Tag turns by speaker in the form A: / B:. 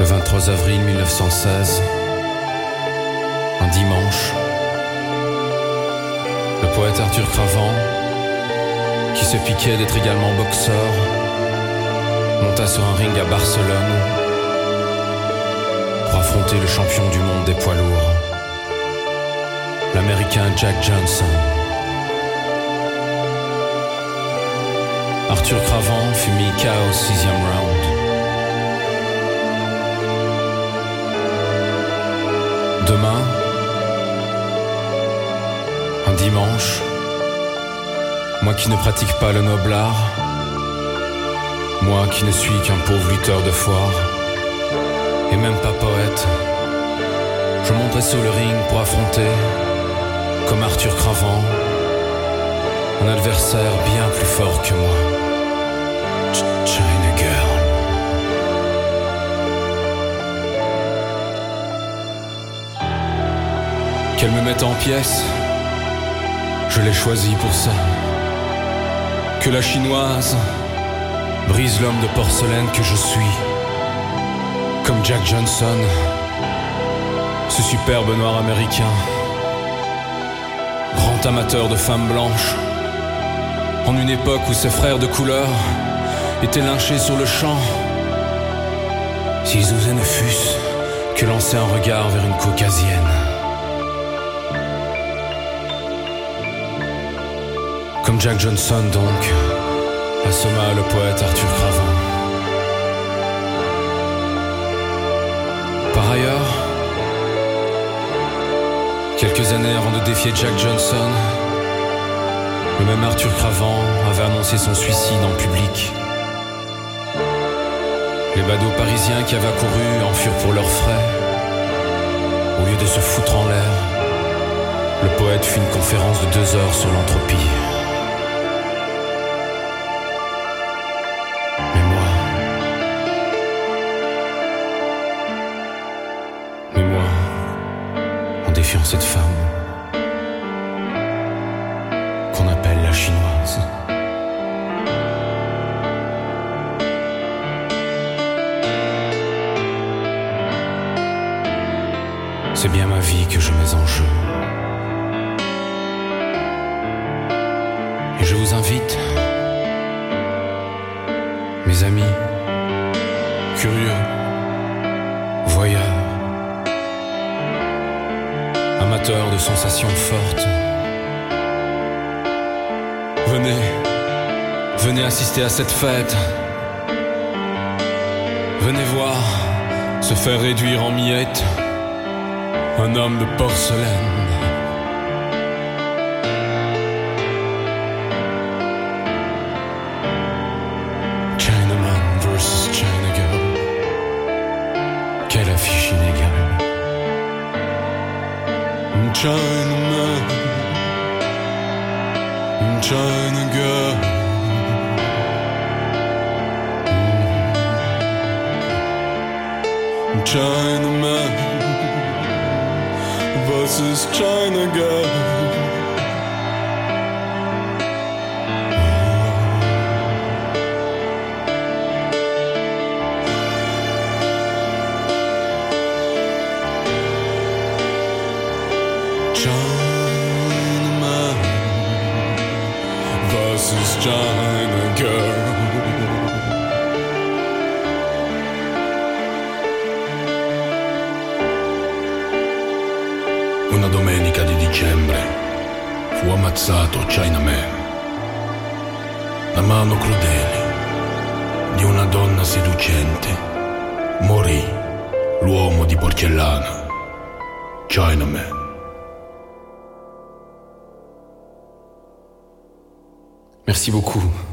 A: Le 23 avril 1916, un dimanche, le poète Arthur Cravant, qui se piquait d'être également boxeur, monta sur un ring à Barcelone pour affronter le champion du monde des poids lourds, l'Américain Jack Johnson. Arthur Cravant fut mis KO au 6e round. Demain, un dimanche, moi qui ne pratique pas le noble art, moi qui ne suis qu'un pauvre lutteur de foire, et même pas poète, je monterai sur le ring pour affronter, comme Arthur Cravant, un adversaire bien plus fort que moi. China Girl. Qu'elle me mette en pièces, je l'ai choisie pour ça. Que la chinoise brise l'homme de porcelaine que je suis. Comme Jack Johnson, ce superbe noir américain, grand amateur de femmes blanches, en une époque où ses frères de couleur étaient lynchés sur le champ. S'ils osaient ne fût-ce que lancer un regard vers une caucasienne. Comme Jack Johnson donc, assomma le poète Arthur Cravant. Par ailleurs, quelques années avant de défier Jack Johnson, le même Arthur Cravant avait annoncé son suicide en public. Les badauds parisiens qui avaient accouru en furent pour leurs frais. Au lieu de se foutre en l'air, le poète fit une conférence de 2 heures sur l'entropie. Mais moi, en défiant cette femme qu'on appelle la chinoise, c'est bien ma vie que je mets en jeu. Et je vous invite, mes amis, curieux, voyeurs, amateurs de sensations fortes, venez assister à cette fête. Venez voir se faire réduire en miettes un homme de porcelaine. Chinaman versus China Girl. Quelle affiche inégale. Chinaman, China Girl. Chinaman versus China Girl. Chinaman versus China Girl.
B: Una domenica di dicembre fu ammazzato Chinaman. La mano crudele di una donna seducente morì l'uomo di porcellana, Chinaman.
A: Merci beaucoup.